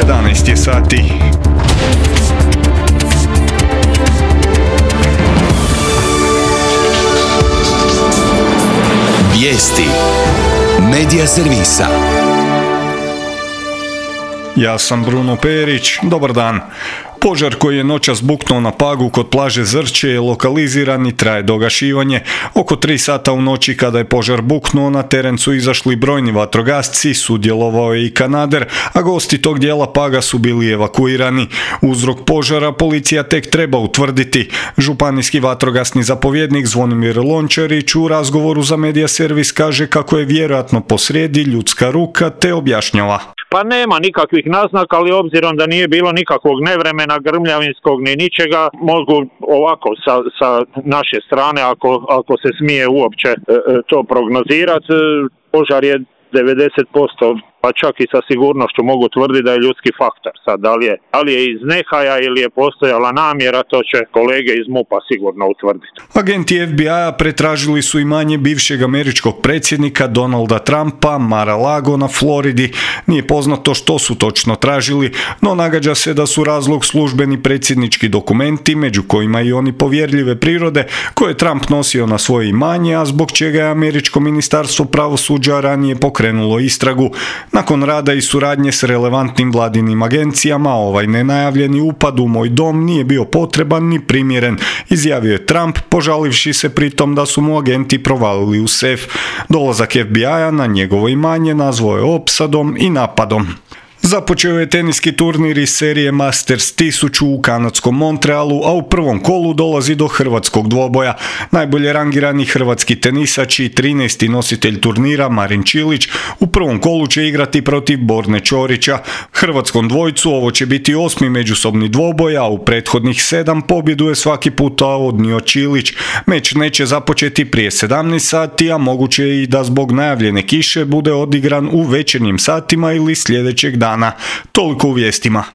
11 je sati. Vijesti Medija servisa. Ja sam Bruno Perić, dobar dan. Požar koji je noćas buknuo na Pagu kod plaže Zrće je lokaliziran i traje do gašivanja. Oko 3 sata u noći kada je požar buknuo, na teren su izašli brojni vatrogasci, sudjelovao je i kanader, a gosti tog dijela Paga su bili evakuirani. Uzrok požara policija tek treba utvrditi. Županijski vatrogasni zapovjednik Zvonimir Lončarić u razgovoru za Medija servis kaže kako je vjerojatno posrijedi ljudska ruka te objašnjava. Pa nema nikakvih naznaka, ali obzirom da nije bilo nikakvog nevremena, grmljavinskog ni ničega, mogu ovako sa naše strane, ako se smije uopće to prognozirati, požar je 90%, pa čak i sa sigurnošću mogu tvrditi da je ljudski faktor. Sad, da li je iz nehaja ili je postojala namjera, to će kolege iz MUP-a sigurno utvrditi. Agenti FBI-a pretražili su imanje bivšeg američkog predsjednika Donalda Trumpa, Mar-a-Lago na Floridi. Nije poznato što su točno tražili, no nagađa se da su razlog službeni predsjednički dokumenti, među kojima i oni povjerljive prirode, koje je Trump nosio na svoje imanje, a zbog čega je američko ministarstvo pravosuđa ranije pokrenulo istragu. Nakon rada i suradnje s relevantnim vladinim agencijama, ovaj nenajavljeni upad u moj dom nije bio potreban ni primjeren, izjavio je Trump, požalivši se pritom da su mu agenti provalili u sef. Dolazak FBI-a na njegovo imanje nazvao je opsadom i napadom. Započeo je teniski turnir iz serije Masters 1000 u kanadskom Montrealu, a u prvom kolu dolazi do hrvatskog dvoboja. Najbolje rangirani hrvatski tenisač i 13. nositelj turnira Marin Čilić u prvom kolu će igrati protiv Borne Ćorića. Hrvatskom dvojcu ovo će biti 8. međusobni dvoboj, a u prethodnih 7 pobjedu je svaki puta odnio Čilić. Meč neće započeti prije 17 sati, a moguće je i da zbog najavljene kiše bude odigran u večernjim satima ili sljedećeg dana. Toliko u vijestima.